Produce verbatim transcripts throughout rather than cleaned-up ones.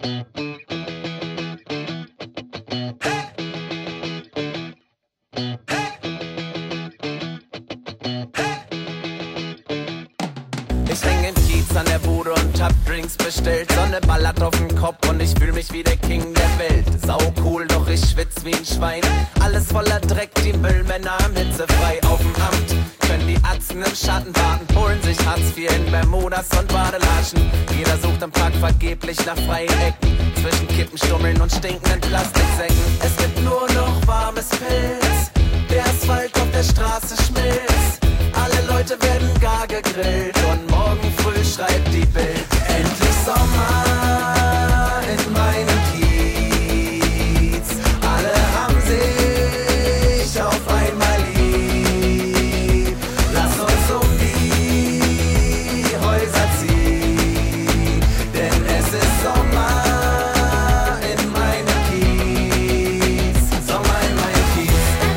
Ich häng im Kiez an der Bude und hab Drinks bestellt. Sonne ballert auf den Kopf und ich fühl mich wie der King der Welt. Sau cool, doch ich schwitz wie ein Schwein. Alles voller Dreck, die Müllmänner am hitzefrei. Auf dem Amt können die Atzen im Schatten warten. Holen sich Hartz vier in Bermudas und Badelatschen. Jeder sucht im Park vergeblich nach freien Ecken. Zwischen Kippenstummeln und stinkenden Plastiksäcken. Es gibt nur noch warmes Pilz. Der Asphalt auf der Straße schmilzt. Alle Leute werden gar gegrillt und morgen früh schreibt die Bild. Endlich Sommer in meinem Kiez. Alle haben sich auf einmal lieb. Lass uns um die Häuser ziehen, denn es ist Sommer in meinem Kiez. Sommer in meinem Kiez.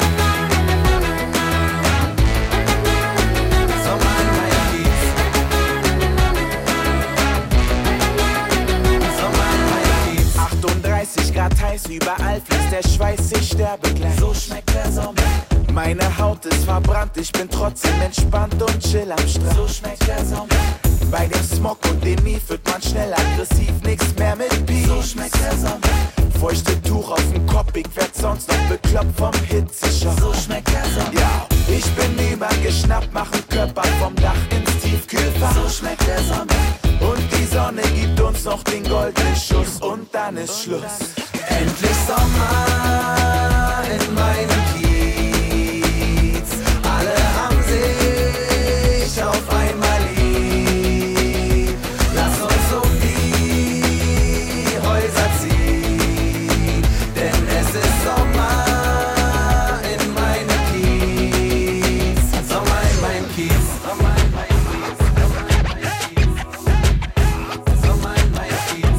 achtunddreißig Grad heiß, überall fließt der Schweiß, ich sterbe gleich. So schmeckt der Sommer. Meine Haut ist verbrannt, ich bin trotzdem entspannt und chill am Strand. So schmeckt der Sommer. Bei dem Smog und dem Mief wird man schnell aggressiv, nix mehr mit Peace. So schmeckt der Sommer. Feuchte Tuch auf dem Kopf, ich werd sonst noch bekloppt vom Hitzeschock. So schmeckt der Sommer. Ja, ich bin übergeschnappt, machen Körper vom Dach ins Tiefkühlfach. So schmeckt der Sommer. Und die Sonne gibt uns noch den goldenen Schuss und dann ist Schluss. Endlich Sommer in meinem Kiez. Alle haben sich auf einmal lieb. Lass uns um die Häuser ziehen, denn es ist Sommer in meinem Kiez. Sommer in meinem Kiez. Sommer in meinem Kiez. Sommer in meinem Kiez.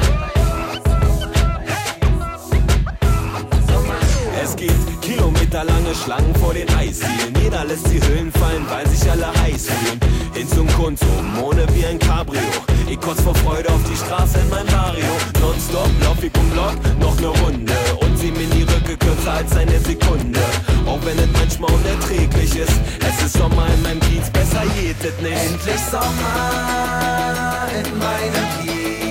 Es gibt kilometerlange Schlangen vor den Eisdielen. Jeder lässt die Hüllen fallen, weil sich alle heiß fühlen. Hin zum Konsum, ohne wie ein Cabrio. Ich kotz vor Freude auf die Straße in mein Barrio. Nonstop lauf ich um Block, noch ne Runde. Und zieh mir die Rücke kürzer als eine Sekunde. Auch wenn es manchmal unerträglich ist. Es ist Sommer in meinem Kiez, besser geht es nicht. Endlich Sommer in meinem Kiez.